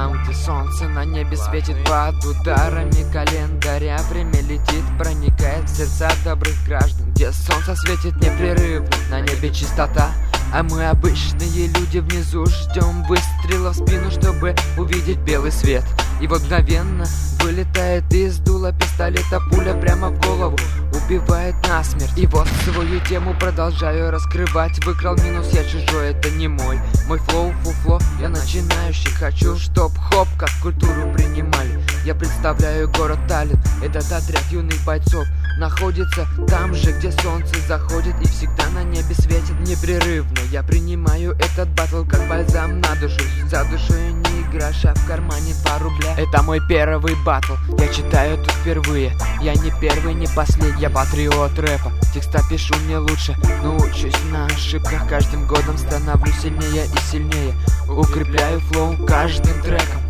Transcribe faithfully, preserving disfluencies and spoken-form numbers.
Там, где солнце на небе светит под ударами календаря, время летит, проникает в сердца добрых граждан. Где солнце светит непрерывно, на небе чистота, а мы обычные люди внизу ждем выстрела в спину, чтобы увидеть белый свет. И вот мгновенно вылетает из дула пистолета пуля прямо в голову, убивает насмерть. И вот свою тему продолжаю раскрывать. Выкрал минус, я чужой, это не мой. Мой флоу, фуфло, я начинающий. Хочу, чтоб хоп, как культуру принимали. Я представляю город Таллин, этот отряд юных бойцов находится там же, где солнце заходит, и всегда на небе светит непрерывно. Я принимаю этот батл как бальзам на душу. За душой не гроша, в кармане два рубля. Это мой первый батл, я читаю тут впервые. Я не первый, не последний, я патриот рэпа. Текста пишу не лучше, но учусь на ошибках. Каждым годом становлюсь сильнее и сильнее. Укрепляю флоу каждым треком.